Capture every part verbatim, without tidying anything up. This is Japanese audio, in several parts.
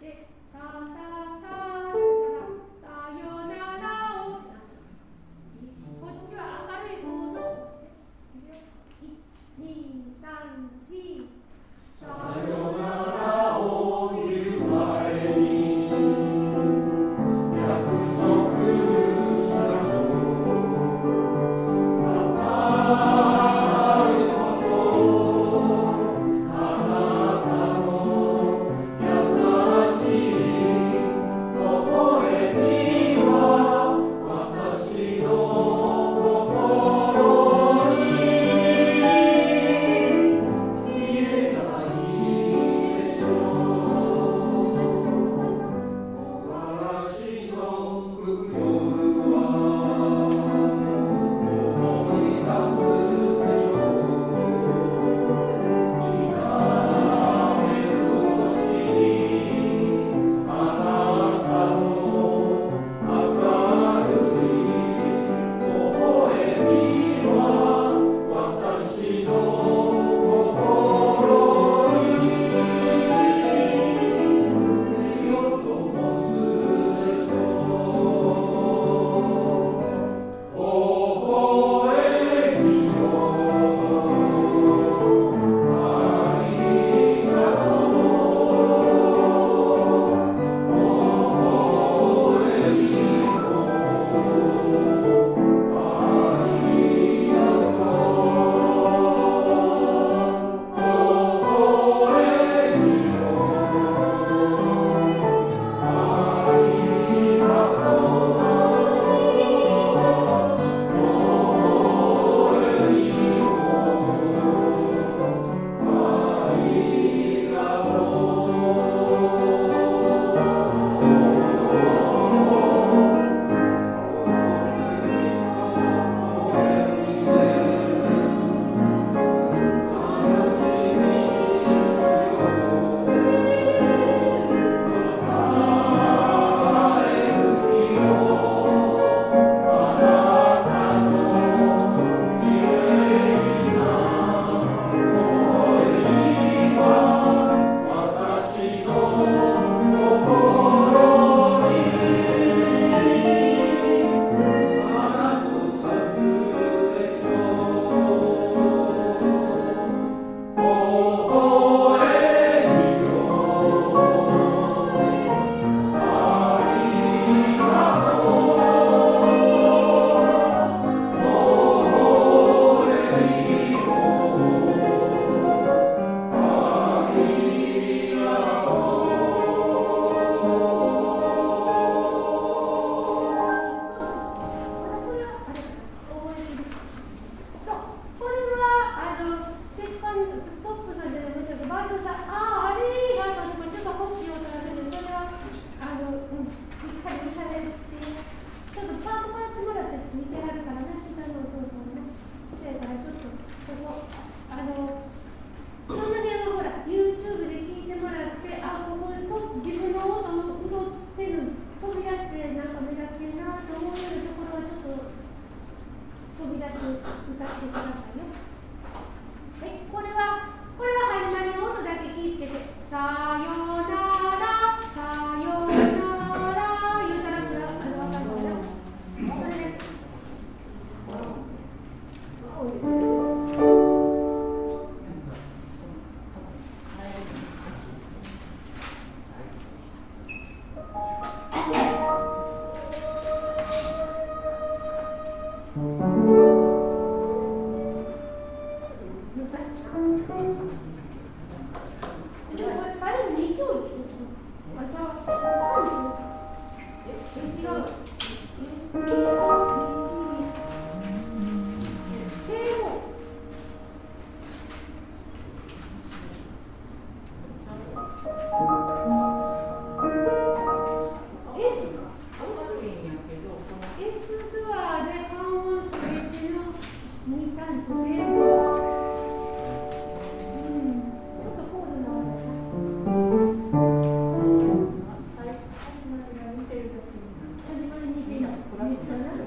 始まりに似てる。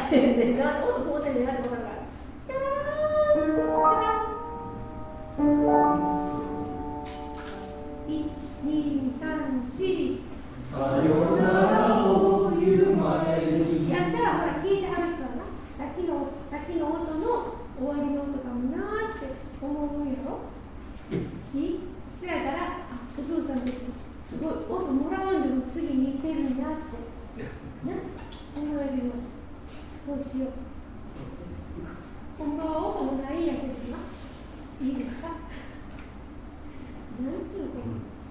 からへんねんな、音こうてんねんなって分かるから、チャラーン、チャラーン、いち、に、さん、し、 さよならを言う前にやったらほら聞いてはる人はな、さっきのさっきの音の終わりの音かもなーって思うんやろ。いい？そやから、あ、お父さんたちすごい音もらわんでも次に行ってるんだってな、思えるようにそうしよう。本場は音もないんやけどな、いいですか？なんちゅうこと。